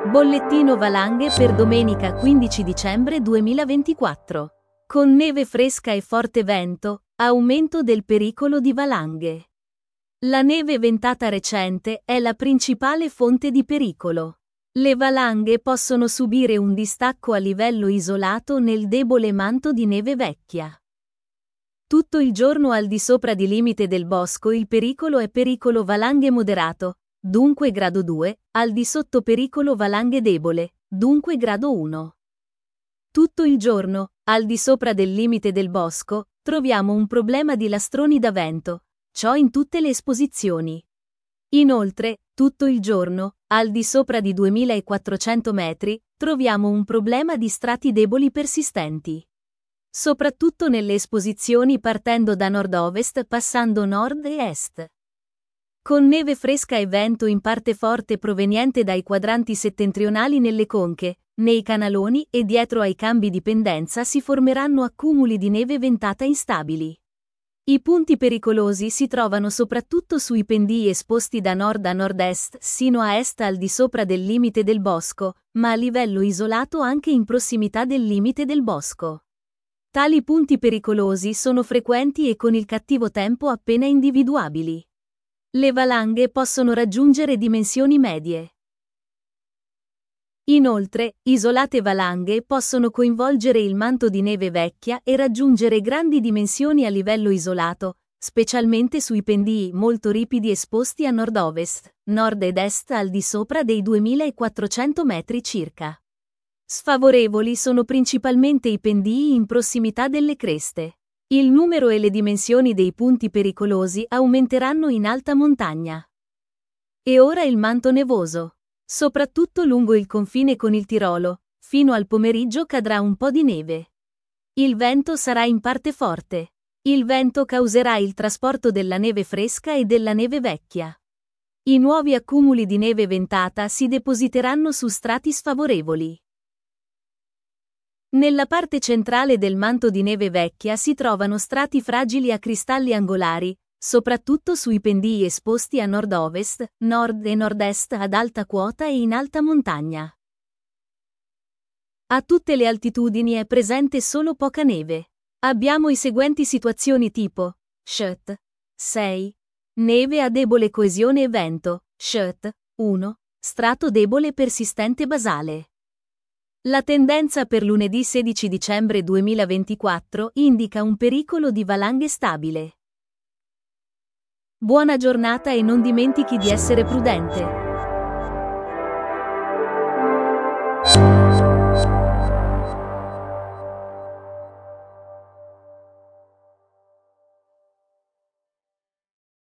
Bollettino valanghe per domenica 15 dicembre 2024. Con neve fresca e forte vento, aumento del pericolo di valanghe. La neve ventata recente è la principale fonte di pericolo. Le valanghe possono subire un distacco a livello isolato nel debole manto di neve vecchia. Tutto il giorno al di sopra di limite del bosco il pericolo è pericolo valanghe moderato, dunque grado 2, al di sotto pericolo valanghe debole, dunque grado 1. Tutto il giorno, al di sopra del limite del bosco, troviamo un problema di lastroni da vento, ciò in tutte le esposizioni. Inoltre, tutto il giorno, al di sopra di 2400 metri, troviamo un problema di strati deboli persistenti. Soprattutto nelle esposizioni partendo da nord-ovest passando nord e est. Con neve fresca e vento in parte forte proveniente dai quadranti settentrionali nelle conche, nei canaloni e dietro ai cambi di pendenza si formeranno accumuli di neve ventata instabili. I punti pericolosi si trovano soprattutto sui pendii esposti da nord a nord-est sino a est al di sopra del limite del bosco, ma a livello isolato anche in prossimità del limite del bosco. Tali punti pericolosi sono frequenti e con il cattivo tempo appena individuabili. Le valanghe possono raggiungere dimensioni medie. Inoltre, isolate valanghe possono coinvolgere il manto di neve vecchia e raggiungere grandi dimensioni a livello isolato, specialmente sui pendii molto ripidi esposti a nord-ovest, nord ed est al di sopra dei 2400 metri circa. Sfavorevoli sono principalmente i pendii in prossimità delle creste. Il numero e le dimensioni dei punti pericolosi aumenteranno in alta montagna. E ora il manto nevoso. Soprattutto lungo il confine con il Tirolo, fino al pomeriggio cadrà un po' di neve. Il vento sarà in parte forte. Il vento causerà il trasporto della neve fresca e della neve vecchia. I nuovi accumuli di neve ventata si depositeranno su strati sfavorevoli. Nella parte centrale del manto di neve vecchia si trovano strati fragili a cristalli angolari, soprattutto sui pendii esposti a nord-ovest, nord e nord-est ad alta quota e in alta montagna. A tutte le altitudini è presente solo poca neve. Abbiamo i seguenti situazioni tipo: Shut 6. Neve a debole coesione e vento, Shut 1. Strato debole persistente basale. La tendenza per lunedì 16 dicembre 2024 indica un pericolo di valanghe stabile. Buona giornata e non dimentichi di essere prudente.